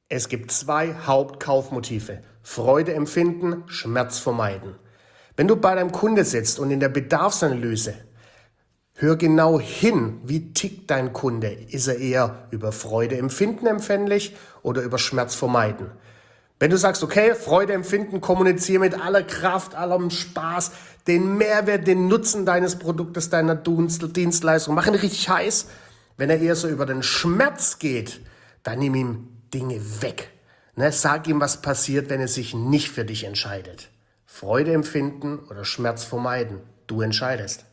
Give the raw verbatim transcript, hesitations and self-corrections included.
Es gibt zwei Hauptkaufmotive: Freude empfinden, Schmerz vermeiden. Wenn du bei deinem Kunde sitzt und in der Bedarfsanalyse hör genau hin, wie tickt dein Kunde. Ist er eher über Freude empfinden empfänglich oder über Schmerz vermeiden? Wenn du sagst, okay, Freude empfinden, kommuniziere mit aller Kraft, allem Spaß, den Mehrwert, den Nutzen deines Produktes, deiner Dienstleistung, mach ihn richtig heiß. Wenn er eher so über den Schmerz geht, dann nimm ihm Dinge weg. Ne, sag ihm, was passiert, wenn er sich nicht für dich entscheidet. Freude empfinden oder Schmerz vermeiden. Du entscheidest.